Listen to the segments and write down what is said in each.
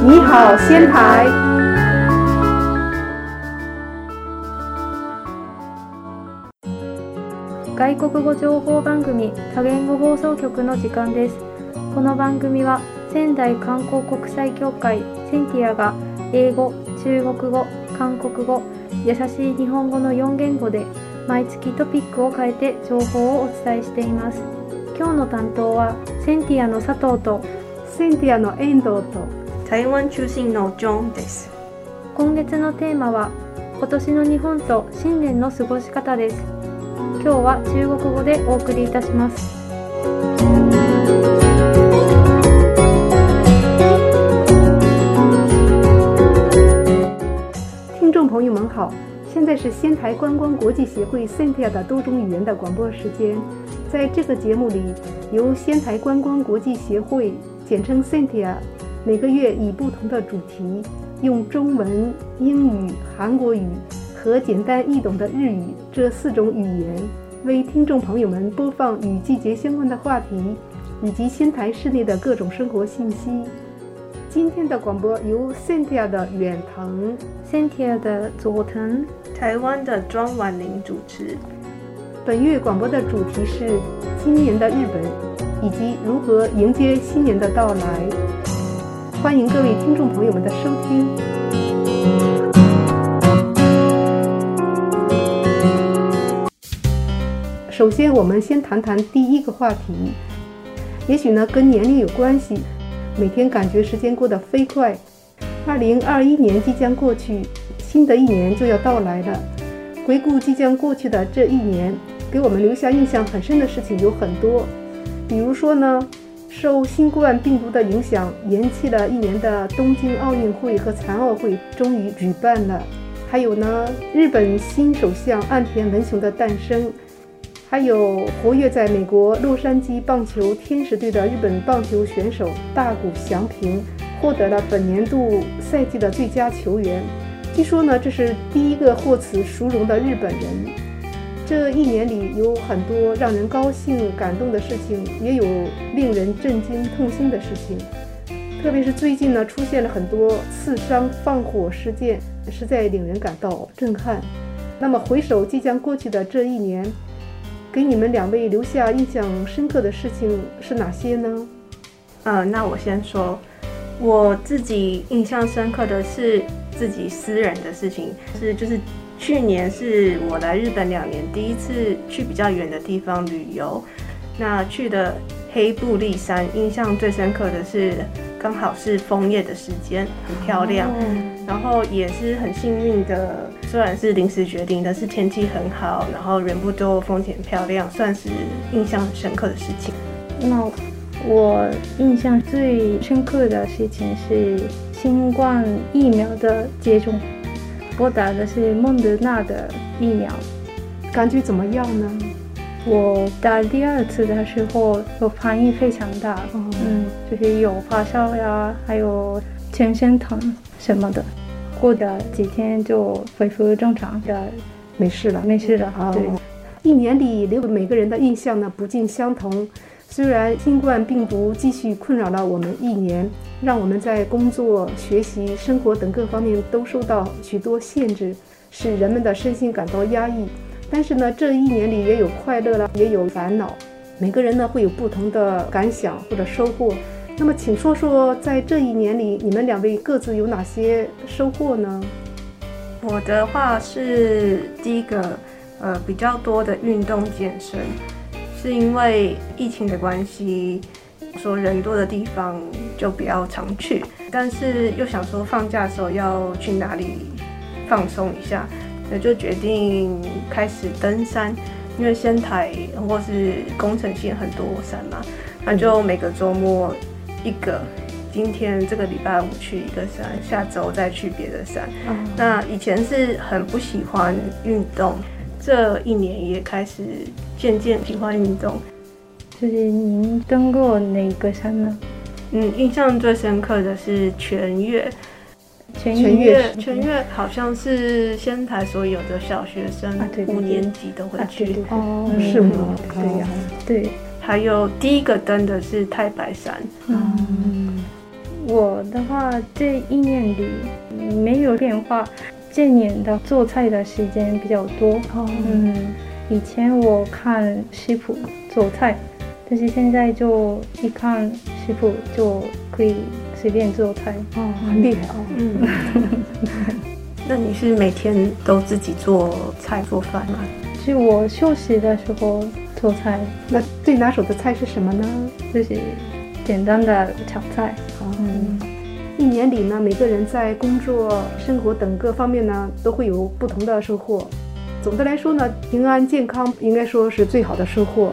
你好仙台。 外国語情報番組多言語放送局の時間です。この番組は仙台観光国際協会センティアが英語、中国語、韓国語、優しい日本語の4言語で毎月トピックを変えて情報をお伝えしています。今日の担当はセンティアの佐藤とセンティアの遠藤と台湾中心のジョンです。 今月のテーマは今年の日本と新年の過ごし方です。今日は中国語でお送りいたします。 听众朋友们好，现在是仙台观光国际协会 Cynthia 的多种语言的广播时间。在这个节目里，由仙台观光国际协会简称 Cynthia 每个月以不同的主题，用中文、英语、韩国语和简单易懂的日语这4种语言，为听众朋友们播放与季节相关的话题，以及仙台市内的各种生活信息。今天的广播由 Cynthia 的远藤、 Cynthia 的佐藤、 台湾的庄婉玲主持。 本月广播的主题是今年的日本，以及如何迎接新年的到来。欢迎各位听众朋友们的收听。首先，我们先谈谈第一个话题，也许呢跟年龄有关系，每天感觉时间过得飞快。2021年即将过去，新的一年就要到来了。回顾即将过去的这一年，给我们留下印象很深的事情有很多。比如说呢，受新冠病毒的影响，延期了1年的东京奥运会和残奥会终于举办了。还有呢，日本新首相岸田文雄的诞生。还有活跃在美国洛杉矶棒球天使队的日本棒球选手大谷翔平获得了本年度赛季的最佳球员。据说呢，这是第一个获此殊荣的日本人。这一年里有很多让人高兴感动的事情，也有令人震惊痛心的事情。特别是最近呢，出现了很多刺伤放火事件，实在令人感到震撼。那么回首即将过去的这一年，给你们2位留下印象深刻的事情是哪些呢？ 那我先说，我自己印象深刻的是自己私人的事情，就是去年是我来日本2年第一次去比较远的地方旅游。那去的黑布利山，印象最深刻的是刚好是枫叶的时间，很漂亮。然后也是很幸运的，虽然是临时决定，但是天气很好，然后人不多，风景漂亮，算是印象很深刻的事情。 那我印象最深刻的事情是新冠疫苗的接种，我打的是莫德纳的疫苗。 感觉怎么样呢？ 我打第2次的时候，我反应非常大，就是有发烧呀，还有全身疼什么的。过了几天就恢复正常的， 没事了。 对， 一年里留给每个人的印象呢不尽相同。虽然新冠病毒继续困扰了我们1年，让我们在工作、学习、生活等各方面都受到许多限制，使人们的身心感到压抑。但是呢，这1年里也有快乐了，也有烦恼。每个人呢会有不同的感想或者收获。那么请说说在这1年里你们2位各自有哪些收获呢？ 我的话是第一个比较多的运动健身，是因为疫情的关系，说人多的地方就不要常去，但是又想说放假的时候要去哪里放松一下，所以就决定开始登山。因为仙台或是宫城县很多山嘛，那就每个周末一个，今天这个礼拜5去一个山，下周再去别的山。那以前是很不喜欢运动，这1年也开始渐渐喜欢运动。 就是您登过哪个山呢？ 印象最深刻的是泉岳。 泉岳好像是仙台所有的小学生5年级都会去。 是吗？ 对呀，对。 还有第一个登的是太白山。 我的话，这一年里没有变化，这年的做菜的时间比较多。以前我看食谱做菜，但是现在就一看食谱就可以随便做菜。 很厉害哦。 那你是每天都自己做菜做饭吗？ 是我休息的时候做菜。 那最拿手的菜是什么呢？ 就是简单的炒菜。 一年里呢，每个人在工作、生活等各方面呢，都会有不同的收获。总的来说呢，平安健康应该说是最好的收获。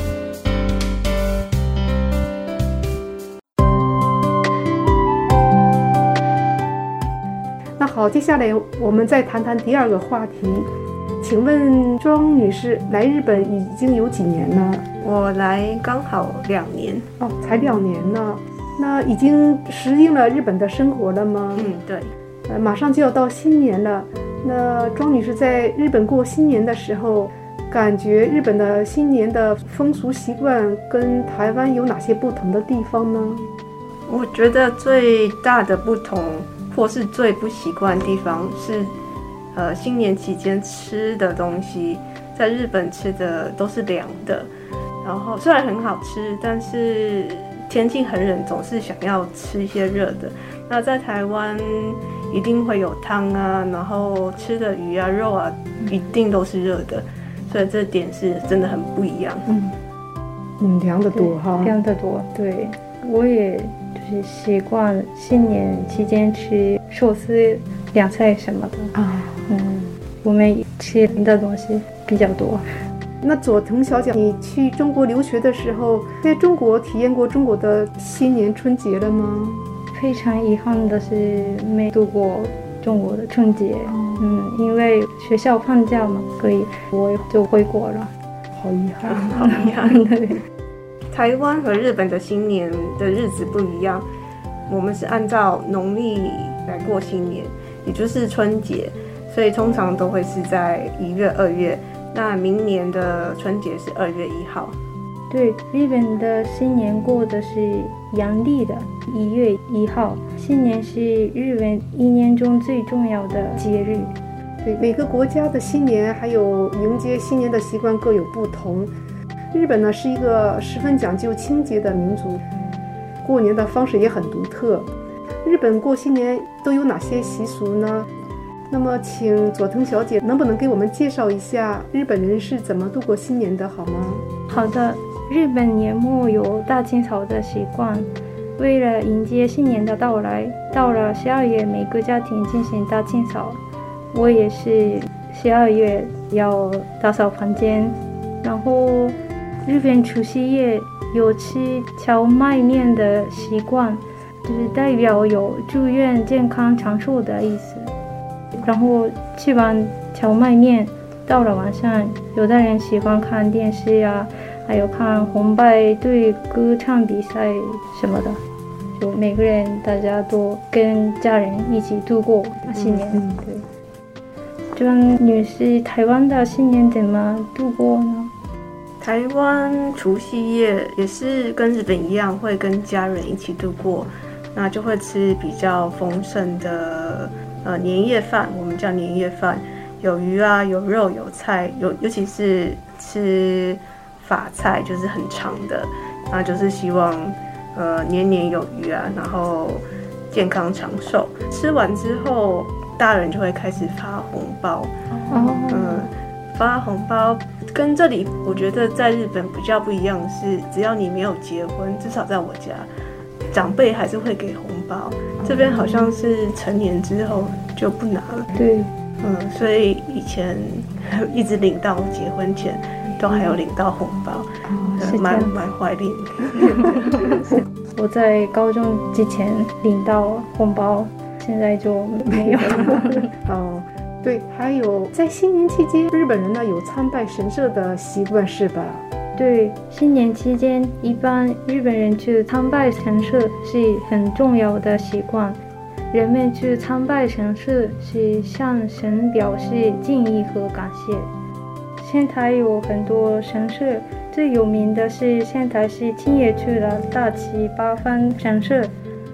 那好，接下来我们再谈谈第二个话题。请问庄女士来日本已经有几年了？ 我来刚好2年。 才2年呢。那已经适应了日本的生活了吗？ 对。 马上就要到新年了。那庄女士在日本过新年的时候，感觉日本的新年的风俗习惯跟台湾有哪些不同的地方呢？ 我觉得最大的不同，或是最不习惯的地方是，新年期间吃的东西，在日本吃的都是凉的，然后虽然很好吃，但是天气很冷，总是想要吃一些热的。那在台湾一定会有汤啊，然后吃的鱼啊、肉啊，一定都是热的，所以这点是真的很不一样。 凉得多哈， 凉得多。对，我也就是习惯新年期间吃寿司、凉菜什么的啊。我们吃的东西比较多。 那佐藤小姐，你去中国留学的时候，在中国体验过中国的新年春节了吗？ 非常遗憾的是没度过中国的春节。因为学校放假嘛，所以我就回国了。 好遗憾， 好遗憾。对，台湾和日本的新年的日子不一样，我们是按照农历来过新年，也就是春节，所以通常都会是在1月、2月。那明年的春节是2月1号。 对，日本的新年过的是阳历的1月1号。新年是日本一年中最重要的节日。 对，每个国家的新年还有迎接新年的习惯各有不同。日本呢是一个十分讲究清洁的民族，过年的方式也很独特。日本过新年都有哪些习俗呢？那么请佐藤小姐能不能给我们介绍一下日本人是怎么度过新年的好吗？ 好的，日本年末有大清扫的习惯，为了迎接新年的到来，到了12月每个家庭进行大清扫。我也是12月要打扫房间。然后日本除夕夜有吃荞麦面的习惯，就是代表有祝愿健康长寿的意思。然后吃完荞麦面，到了晚上，有的人喜欢看电视啊，还有看红白队歌唱比赛什么的，就每个人大家都跟家人一起度过新年。对，庄女士，台湾的新年怎么度过呢？ 台湾除夕夜也是跟日本一样，会跟家人一起度过，那就会吃比较丰盛的年夜饭，我们叫年夜饭，有鱼啊，有肉，有菜，尤其是吃法菜，就是很长的，那就是希望年年有余啊，然后健康长寿。吃完之后，大人就会开始发红包。发红包跟这里我觉得在日本比较不一样的是，只要你没有结婚，至少在我家，长辈还是会给红包。这边好像是成年之后就不拿了。 对， 所以以前一直领到结婚前都还有领到红包，蛮怀念的。 我在高中之前领到红包，现在就没有。 对，还有在新年期间，日本人呢有参拜神社的习惯是吧？ 对，新年期间，一般日本人去参拜神社是很重要的习惯。人们去参拜神社是向神表示敬意和感谢。仙台有很多神社，最有名的是仙台市青叶区的大崎八幡神社。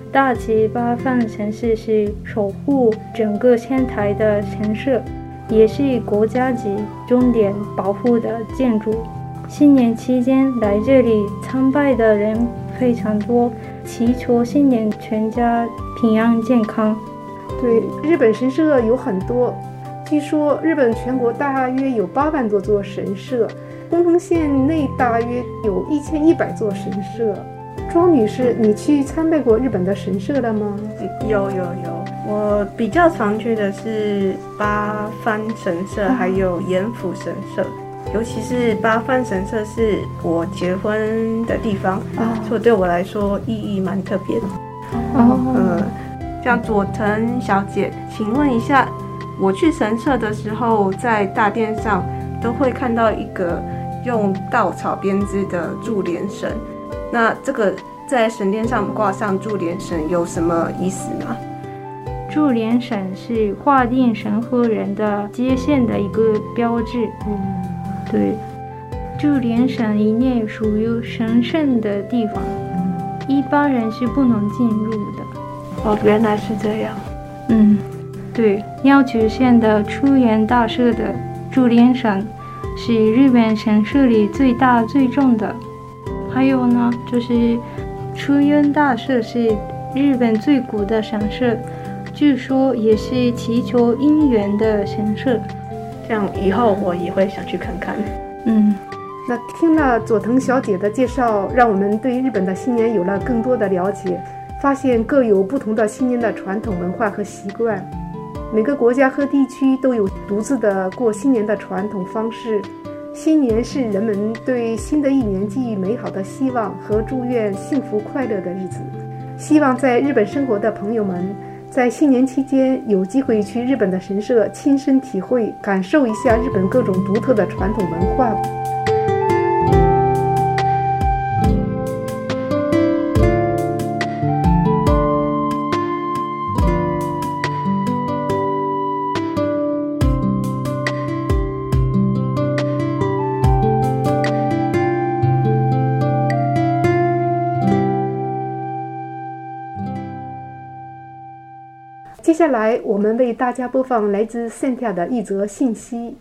大崎八幡神社是守护整个仙台的神社，也是国家级重点保护的建筑。新年期间来这里参拜的人非常多，祈求新年全家平安健康。 对，日本神社有很多，据说日本全国大约有8万多座神社，宫城县内大约有1100座神社。庄女士，你去参拜过日本的神社了吗？ 有，我比较常去的是八幡神社，还有盐府神社。尤其是八幡神社是我结婚的地方，所以对我来说意义蛮特别的。像佐藤小姐，请问一下，我去神社的时候，在大殿上都会看到一个用稻草编织的注连绳，那这个在神殿上挂上注连绳有什么意思吗？ 注连绳是划定神和人的界限的一个标志。对，注连绳以内属于神圣的地方，一般人是不能进入的。 原来是这样。 对，鸟取县的出原大社的注连绳是日本神社里最大最重的。还有呢，就是出原大社是日本最古的神社，据说也是祈求姻缘的神社。 这样以后我也会想去看看。 那听了佐藤小姐的介绍，让我们对日本的新年有了更多的了解，发现各有不同的新年的传统文化和习惯，每个国家和地区都有独自的过新年的传统方式。新年是人们对新的一年寄予美好的希望和祝愿幸福快乐的日子。希望在日本生活的朋友们在新年期间有机会去日本的神社亲身体会，感受一下日本各种独特的传统文化。接下来我们为大家播放来自 Cynthia 的一则信息。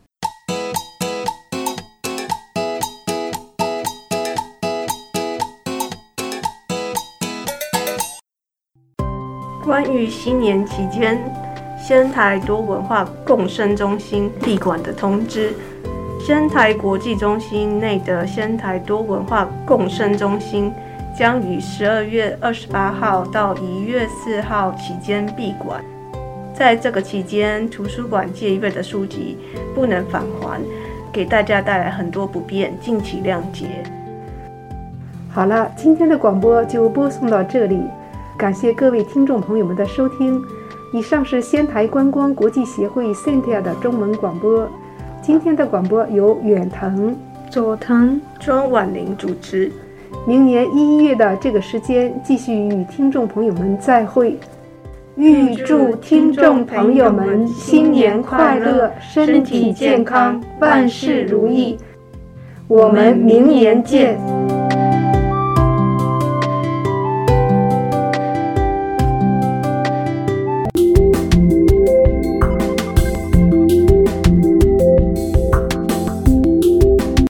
关于新年期间仙台多文化共生中心闭馆的通知，仙台国际中心内的仙台多文化共生中心将于12月28号到1月4号期间闭馆。在这个期间，图书馆借阅的书籍不能返还，给大家带来很多不便，敬请谅解。 好了，今天的广播就播送到这里，感谢各位听众朋友们的收听。以上是仙台观光国际协会 Cynthia 的中文广播。今天的广播由远藤、 佐藤、 庄婉玲主持。 明年1月的这个时间继续与听众朋友们再会。预祝听众朋友们新年快乐，身体健康，万事如意。我们明年见。